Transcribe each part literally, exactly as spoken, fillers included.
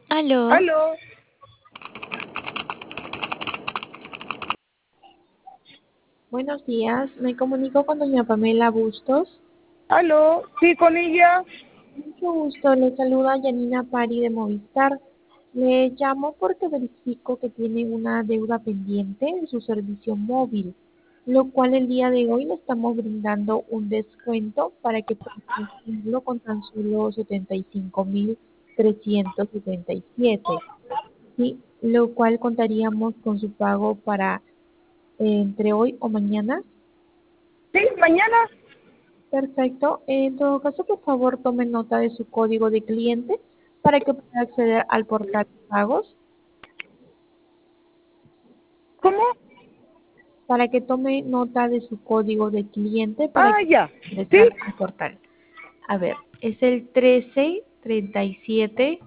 Aló, Aló, buenos días. Me comunico con doña Pamela Bustos. aló, sí, con ella. Mucho gusto. Le saluda Yanina Pari de Movistar. Le llamo porque verifico que tiene una deuda pendiente en su servicio móvil, lo cual el día de hoy le estamos brindando un descuento para que pueda cumplirlo con tan solo setenta y cinco mil trescientos setenta y siete. Sí, lo cual contaríamos con su pago para eh, entre hoy o mañana. Sí, mañana. Perfecto. En todo caso, por favor, tome nota de su código de cliente para que pueda acceder al portal de pagos. ¿Cómo? Para que tome nota de su código de cliente para Ah, que ya. pueda Sí, ingresar al portal. A ver, es el trece treinta y siete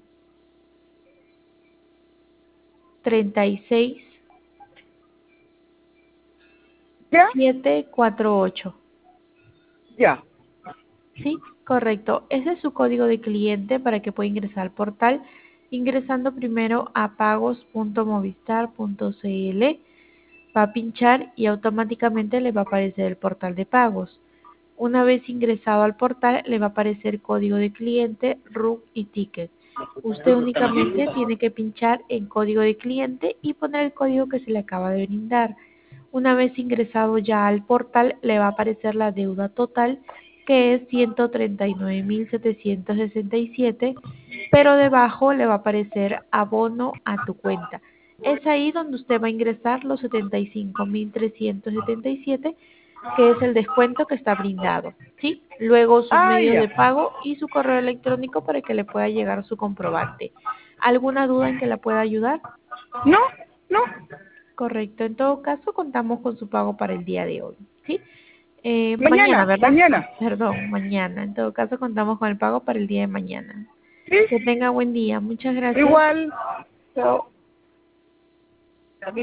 treinta y seis ya, setecientos cuarenta y ocho. ya. Sí, correcto. Ese es su código de cliente para que pueda ingresar al portal, ingresando primero a pagos punto movistar punto cl. Va a pinchar y automáticamente le va a aparecer el portal de pagos. Una vez ingresado al portal, le va a aparecer código de cliente, R U C y ticket. Usted únicamente tiene que pinchar en código de cliente y poner el código que se le acaba de brindar. Una vez ingresado ya al portal, le va a aparecer la deuda total, que es ciento treinta y nueve mil setecientos sesenta y siete, pero debajo le va a aparecer abono a tu cuenta. Es ahí donde usted va a ingresar los setenta y cinco mil trescientos setenta y siete, que es el descuento que está brindado, ¿sí? Luego su Ah, medio ya. de pago y su correo electrónico para que le pueda llegar su comprobante. ¿Alguna duda en que la pueda ayudar? No, no. Correcto. En todo caso, contamos con su pago para el día de hoy, ¿sí? Eh, mañana, Mañana, ¿verdad? mañana. Perdón, mañana. En todo caso, contamos con el pago para el día de mañana. Sí, Que tenga buen día. Muchas gracias. igual. Chao.